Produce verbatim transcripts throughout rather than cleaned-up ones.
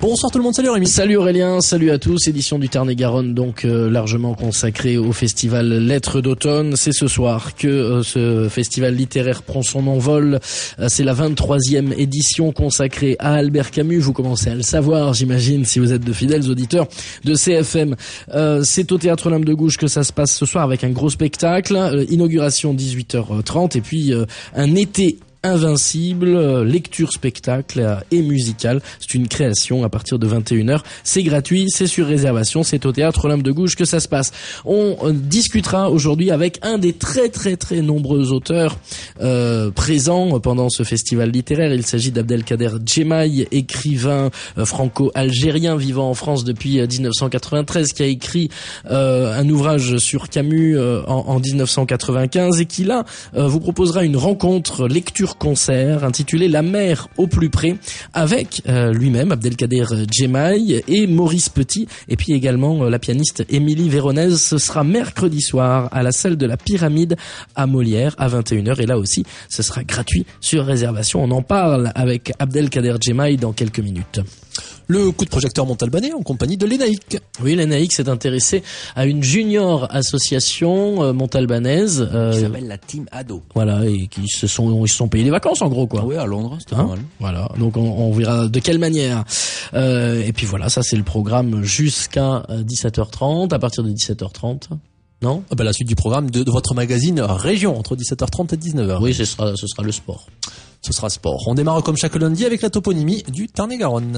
Bonsoir tout le monde, salut Rémi. Salut Aurélien, salut à tous. Édition du Tarn-et-Garonne, donc euh, largement consacrée au festival Lettres d'automne. C'est ce soir que euh, ce festival littéraire prend son envol. Euh, c'est la vingt-troisième édition consacrée à Albert Camus. Vous commencez à le savoir, j'imagine, si vous êtes de fidèles auditeurs de C F M. Euh, c'est au Théâtre L'Âme de Gouges que ça se passe ce soir avec un gros spectacle. Euh, inauguration dix-huit heures trente et puis euh, un été invincible, lecture, spectacle et musical. C'est une création à partir de vingt et une heures. C'est gratuit, c'est sur réservation, c'est au Théâtre L'Âme de Gouges que ça se passe. On euh, discutera aujourd'hui avec un des très très très nombreux auteurs euh, présents pendant ce festival littéraire. Il s'agit d'Abdelkader Djemaï, écrivain euh, franco-algérien vivant en France depuis euh, dix-neuf cent quatre-vingt-treize, qui a écrit euh, un ouvrage sur Camus euh, en, en dix-neuf cent quatre-vingt-quinze et qui là euh, vous proposera une rencontre lecture concert intitulé La mer au plus près avec euh, lui-même Abdelkader Djemaï et Maurice Petit et puis également euh, la pianiste Émilie Véronèse. Ce sera mercredi soir à la salle de la Pyramide à Molière à vingt et une heures et là aussi ce sera gratuit sur réservation. On en parle avec Abdelkader Djemaï dans quelques minutes. Le coup de projecteur Montalbanais en compagnie de l'Enaïc. Oui, l'Enaïc s'est intéressé à une junior association euh, montalbanaise euh, qui s'appelle la Team Ado. Voilà, et qui se sont ils se sont payés des vacances en gros quoi. Oui, à Londres, c'était hein pas mal. Voilà, donc on, on verra de quelle manière. Euh, et puis voilà, ça c'est le programme jusqu'à dix-sept heures trente. À partir de dix-sept heures trente. Non ah ben, la suite du programme de, de votre magazine Région entre dix-sept heures trente et dix-neuf heures. Oui, ce sera ce sera le sport. Ce sera sport. On démarre comme chaque lundi avec la toponymie du Tarn-et-Garonne.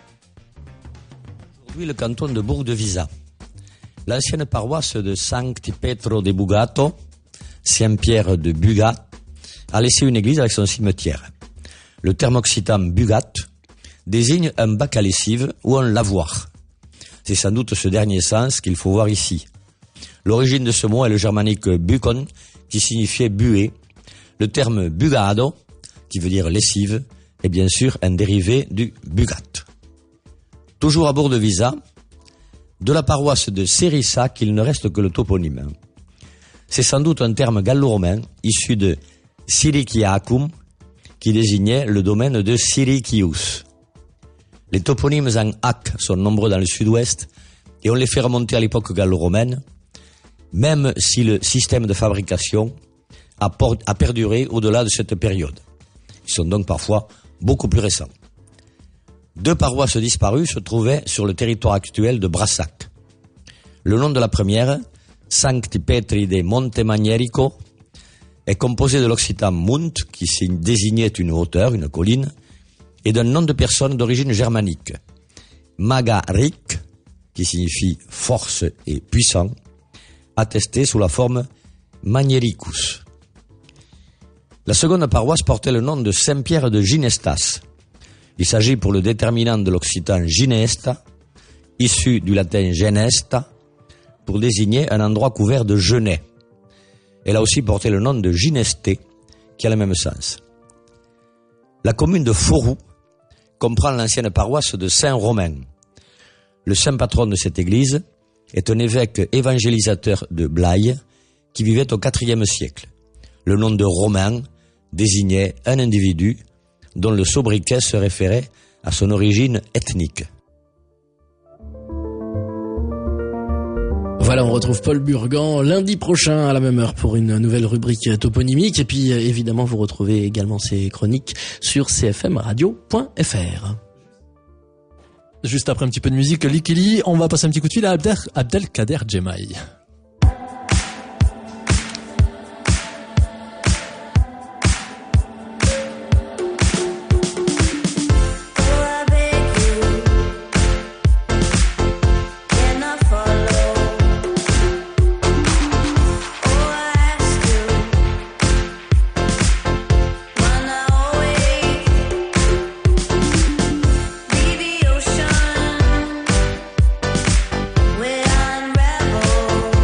Aujourd'hui, le canton de Bourg-de-Visa. L'ancienne paroisse de Sancti Petro de Bugato, Saint-Pierre de Bugat, a laissé une église avec son cimetière. Le terme occitan bugat désigne un bac à lessive ou un lavoir. C'est sans doute ce dernier sens qu'il faut voir ici. L'origine de ce mot est le germanique bukon, qui signifiait buer. Le terme bugado, qui veut dire lessive, est bien sûr un dérivé du bugat. Toujours à Bourg-de-Visa, de la paroisse de Sérissac, il ne reste que le toponyme. C'est sans doute un terme gallo-romain, issu de Siriciacum, qui désignait le domaine de Siricius. Les toponymes en ac sont nombreux dans le sud-ouest, et on les fait remonter à l'époque gallo-romaine, même si le système de fabrication a, por- a perduré au-delà de cette période. Ils sont donc parfois beaucoup plus récents. Deux paroisses disparues se trouvaient sur le territoire actuel de Brassac. Le nom de la première, Sancti Petri de Montemagnerico, est composé de l'occitan munt, qui désignait une hauteur, une colline, et d'un nom de personne d'origine germanique, Magaric, qui signifie force et puissant, attesté sous la forme Magnericus. La seconde paroisse portait le nom de Saint-Pierre de Ginestas. Il s'agit pour le déterminant de l'occitan ginesta, issu du latin genesta, pour désigner un endroit couvert de genêts. Elle a aussi porté le nom de Ginesté, qui a le même sens. La commune de Forou comprend l'ancienne paroisse de Saint-Romain. Le saint patron de cette église est un évêque évangélisateur de Blaye qui vivait au quatrième siècle. Le nom de Romain désignait un individu dont le sobriquet se référait à son origine ethnique. Voilà, on retrouve Paul Burgan lundi prochain à la même heure pour une nouvelle rubrique toponymique. Et puis, évidemment, vous retrouvez également ces chroniques sur c f m radio point f r. Juste après un petit peu de musique, Likili, on va passer un petit coup de fil à Abdel, Abdelkader Djemaï. Ocean, where unravel.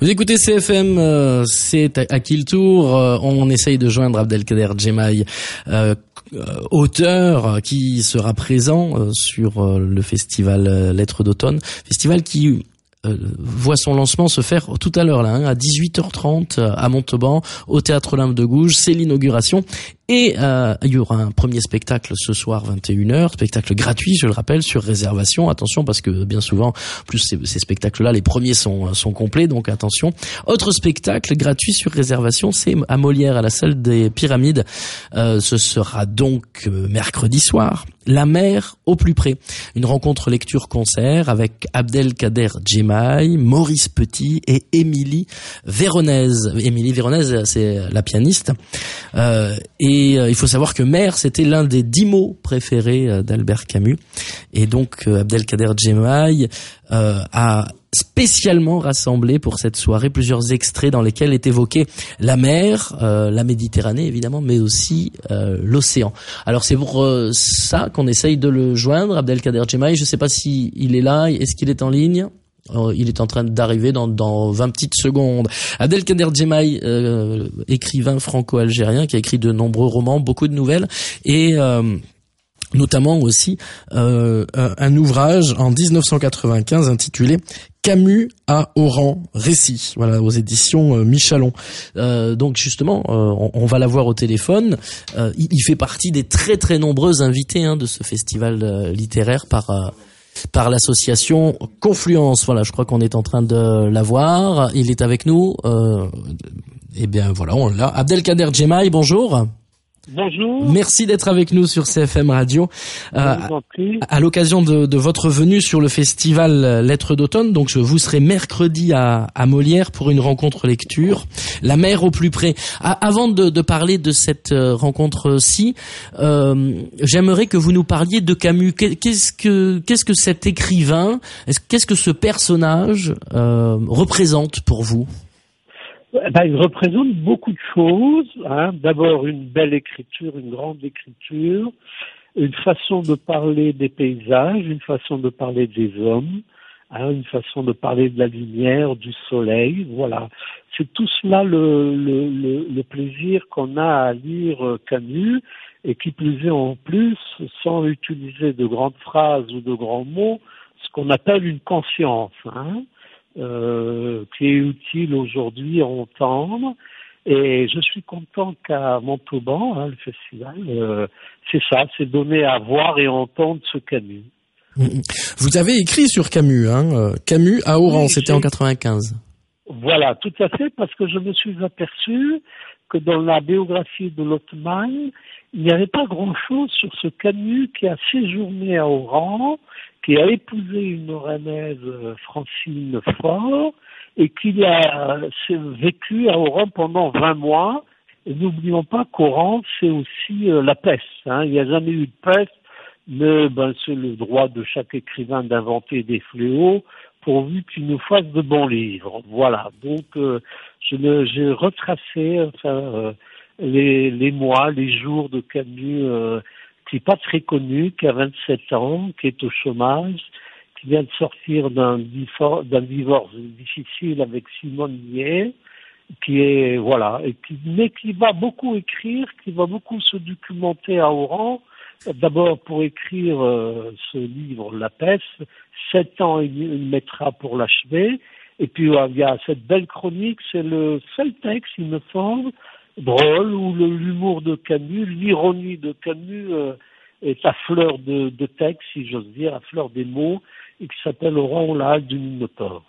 Vous écoutez C F M, euh, c'est à, à qui le tour euh, on essaye de joindre Abdelkader Djemaï, euh, euh, auteur qui sera présent euh, sur euh, le festival euh, Lettres d'automne, festival qui Euh, voit son lancement se faire tout à l'heure là, hein, à dix-huit heures trente à Montauban, au Théâtre Olympe de Gouges. C'est l'inauguration et euh, il y aura un premier spectacle ce soir vingt et une heures, spectacle gratuit, je le rappelle, sur réservation. Attention parce que bien souvent, plus ces, ces spectacles-là, les premiers sont sont complets, donc attention. Autre spectacle gratuit sur réservation, c'est à Molière, à la salle des Pyramides. Euh, ce sera donc euh, mercredi soir. La mer au plus près. Une rencontre lecture-concert avec Abdelkader Djemaï, Maurice Petit et Émilie Véronèse. Émilie Véronèse, c'est la pianiste. Euh, et euh, il faut savoir que Mer, c'était l'un des dix mots préférés euh, d'Albert Camus. Et donc, euh, Abdelkader Djemaï euh, a spécialement rassemblé pour cette soirée plusieurs extraits dans lesquels est évoquée la mer, euh, la Méditerranée évidemment, mais aussi euh, l'océan. Alors c'est pour euh, ça qu'on essaye de le joindre, Abdelkader Djemaï. Je ne sais pas si il est là, est-ce qu'il est en ligne ? Euh, il est en train d'arriver dans, dans vingt petites secondes. Abdelkader Djemaï, euh, écrivain franco-algérien qui a écrit de nombreux romans, beaucoup de nouvelles et euh, notamment aussi euh, un ouvrage en dix-neuf cent quatre-vingt-quinze intitulé Camus à Oran, récit, voilà, aux éditions euh, Michalon. Euh, donc justement, euh, on, on va l'avoir au téléphone. Euh, il, il fait partie des très très nombreux invités hein, de ce festival euh, littéraire par euh, par l'association Confluence. Voilà, je crois qu'on est en train de l'avoir. Il est avec nous. Euh, et bien voilà, on l'a. Abdelkader Djemaï, bonjour. Bonjour. Merci d'être avec nous sur C F M Radio. Euh, à l'occasion de, de votre venue sur le festival Lettres d'automne, donc vous serez mercredi à, à Molière pour une rencontre lecture, La mer au plus près. À, avant de, de parler de cette rencontre-ci, euh, j'aimerais que vous nous parliez de Camus. Qu'est-ce que qu'est-ce que cet écrivain, qu'est-ce que ce personnage euh, représente pour vous ? Ben, il représente beaucoup de choses. Hein. D'abord, une belle écriture, une grande écriture, une façon de parler des paysages, une façon de parler des hommes, hein, une façon de parler de la lumière, du soleil. Voilà, c'est tout cela le, le, le, le plaisir qu'on a à lire Camus, et qui plus est en plus, sans utiliser de grandes phrases ou de grands mots, ce qu'on appelle une conscience. Hein. Euh, qui est utile aujourd'hui à entendre, et je suis content qu'à Montauban, hein, le festival, euh, c'est ça, c'est donner à voir et entendre ce Camus. Vous avez écrit sur Camus, hein, Camus à Oran, oui, c'était en quatre-vingt-quinze. Voilà, tout à fait, parce que je me suis aperçu que dans la biographie de Lottmann, il n'y avait pas grand-chose sur ce Camus qui a séjourné à Oran, qui a épousé une Oranaise, Francine Faure, et qui a vécu à Oran pendant vingt mois. Et n'oublions pas qu'Oran, c'est aussi euh, la peste. Hein. Il n'y a jamais eu de peste, mais ben, c'est le droit de chaque écrivain d'inventer des fléaux, pourvu qu'il nous fasse de bons livres. Voilà. Donc, euh, je me, j'ai retracé enfin, euh, les, les mois, les jours de Camus, euh, qui n'est pas très connu, qui a vingt-sept ans, qui est au chômage, qui vient de sortir d'un, difor- d'un divorce difficile avec Simone Nier, qui est, voilà, et qui, mais qui va beaucoup écrire, qui va beaucoup se documenter à Oran. D'abord pour écrire euh, ce livre, La peste, sept ans il, il mettra pour l'achever. Et puis euh, il y a cette belle chronique, c'est le seul texte, il me semble, drôle, où le, l'humour de Camus, l'ironie de Camus euh, est à fleur de, de texte, si j'ose dire, à fleur des mots, et qui s'appelle Oran, la halle du Minotaure.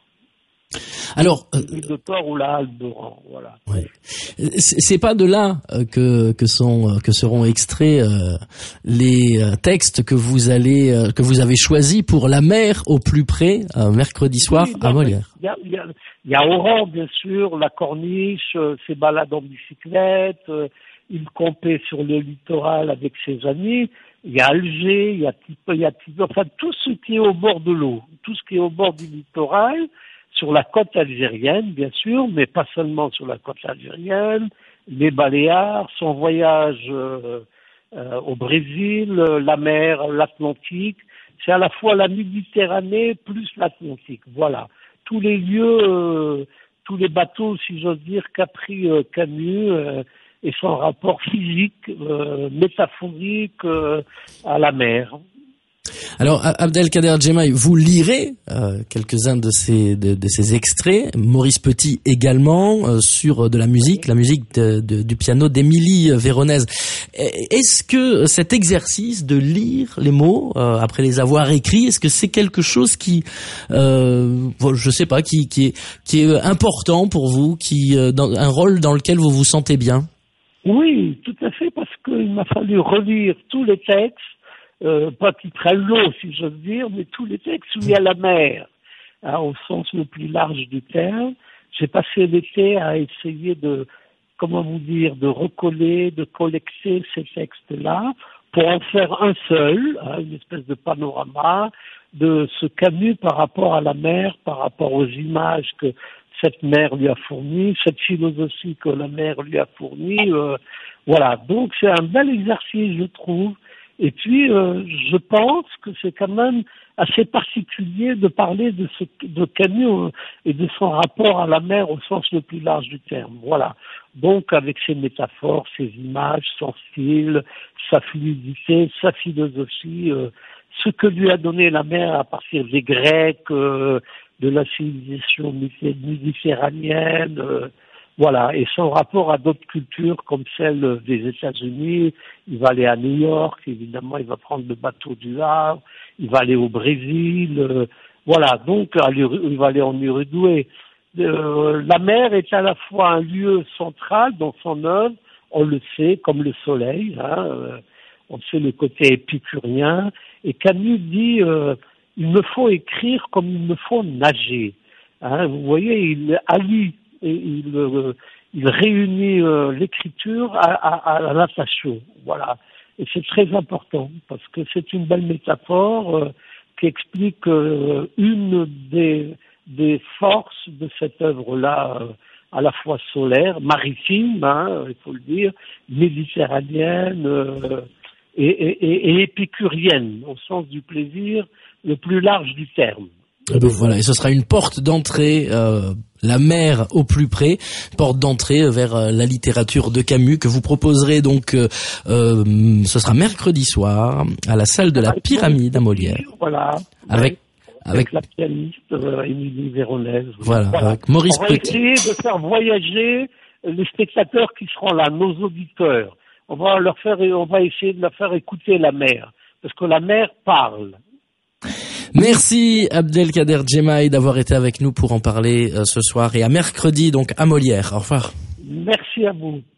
Alors, euh, le Minotaure ou la halle d'Oran, voilà. Ouais. C'est pas de là que que sont que seront extraits euh, les textes que vous allez euh, que vous avez choisis pour La mer au plus près euh, mercredi soir oui, à Molière. Il y a, il y a, il y a Oran bien sûr, la corniche, euh, ses balades en bicyclette, euh, il campait sur le littoral avec ses amis. Il y a Alger, il y a il y a enfin tout ce qui est au bord de l'eau, tout ce qui est au bord du littoral. Sur la côte algérienne, bien sûr, mais pas seulement sur la côte algérienne, les Baléares, son voyage euh, euh, au Brésil, la mer, l'Atlantique. C'est à la fois la Méditerranée plus l'Atlantique. Voilà. Tous les lieux euh, tous les bateaux, si j'ose dire, qu'a pris euh, Camus euh, et son rapport physique, euh, métaphorique euh, à la mer. Alors, Abdelkader Djemaï, vous lirez euh, quelques-uns de ces de, de ces extraits. Maurice Petit également euh, sur de la musique, la musique de, de, du piano d'Émilie Véronèse. Est-ce que cet exercice de lire les mots euh, après les avoir écrits, est-ce que c'est quelque chose qui, euh, je sais pas, qui qui est qui est important pour vous, qui euh, dans, un rôle dans lequel vous vous sentez bien? Oui, tout à fait, parce qu'il m'a fallu relire tous les textes. Euh, pas qu'ils prennent l'eau, si j'ose dire, mais tous les textes où il y a la mer, hein, au sens le plus large du terme. J'ai passé l'été à essayer de, comment vous dire, de recoller, de collecter ces textes-là pour en faire un seul, hein, une espèce de panorama de ce Camus par rapport à la mer, par rapport aux images que cette mer lui a fournies, cette philosophie que la mer lui a fournie. Euh, voilà, donc c'est un bel exercice, je trouve. Et puis, euh, je pense que c'est quand même assez particulier de parler de, ce, de Camus euh, et de son rapport à la mer au sens le plus large du terme. Voilà. Donc, avec ses métaphores, ses images, son style, sa fluidité, sa philosophie, euh, ce que lui a donné la mer à partir des Grecs, euh, de la civilisation méditerranéenne, euh, voilà, et son rapport à d'autres cultures comme celle des États-Unis. Il va aller à New York, évidemment, il va prendre le bateau du Havre, il va aller au Brésil, euh, voilà, donc il va aller en Uruguay. Euh, la mer est à la fois un lieu central dans son œuvre, on le sait, comme le soleil, hein, euh, on sait le côté épicurien, et Camus dit euh, il me faut écrire comme il me faut nager. Hein, vous voyez, il allie et il, euh, il réunit euh, l'écriture à, à, à la natation. Voilà. Et c'est très important parce que c'est une belle métaphore euh, qui explique euh, une des, des forces de cette œuvre-là, euh, à la fois solaire, maritime, hein, il faut le dire, méditerranéenne euh, et, et, et, et épicurienne, au sens du plaisir le plus large du terme. Et ben voilà, et ce sera une porte d'entrée, euh, la mer au plus près, porte d'entrée vers euh, la littérature de Camus que vous proposerez donc, euh, euh, ce sera mercredi soir à la salle de la Pyramide à Molière. Voilà. Avec, avec, avec la pianiste euh, Émilie Véronèse. Voilà, voilà, avec Maurice Petit. On va essayer de faire voyager les spectateurs qui seront là, nos auditeurs. On va leur faire, on va essayer de leur faire écouter la mer, parce que la mer parle. Merci Abdelkader Djemaï d'avoir été avec nous pour en parler euh, ce soir et à mercredi donc à Molière. Au revoir. Merci à vous.